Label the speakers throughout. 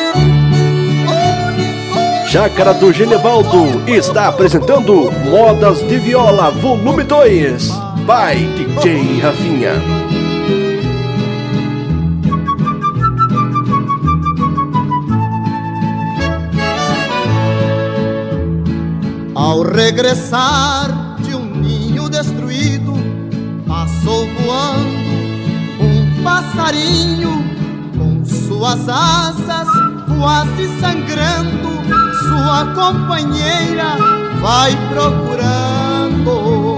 Speaker 1: Chácara do Genevaldo está apresentando Modas de Viola Volume 2 by DJ Rafinha.
Speaker 2: Ao regressar de um ninho destruído, passou voando um passarinho com suas asas quase sangrando. Sua companheira vai procurando.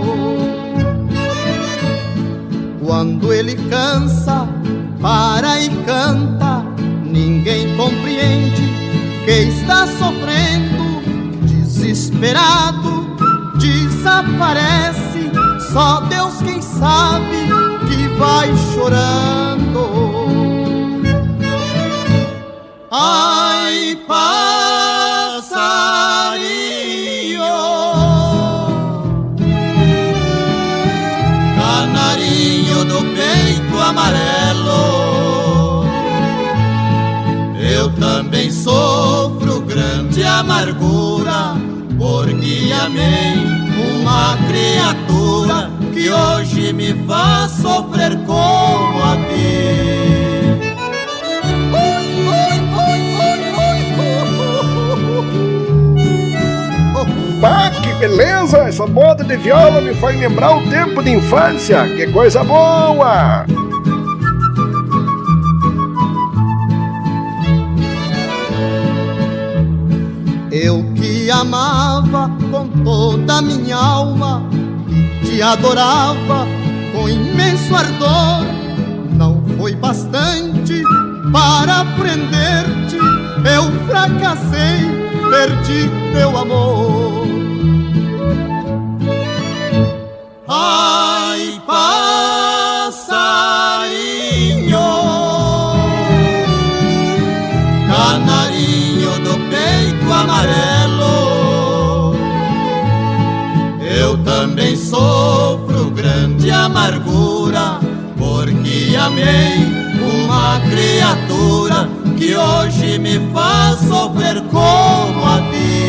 Speaker 2: Quando ele cansa, para e canta, ninguém compreende que está sofrendo. Desesperado, desaparece, só Deus quem sabe que vai chorando. Ai, passarinho, canarinho do peito amarelo, eu também sofro grande amargura, porque amei uma criatura que hoje me faz sofrer como a ti.
Speaker 1: Ah, que beleza! Essa moda de viola me faz lembrar o tempo de infância. Que coisa boa!
Speaker 2: Eu que amava com toda a minha alma e te adorava com imenso ardor, não foi bastante para prender-te. Eu fracassei, perdi teu amor. Ai, passarinho, canarinho do peito amarelo, eu também sofro grande amargura, porque amei uma criatura que hoje me faz sofrer como a ti.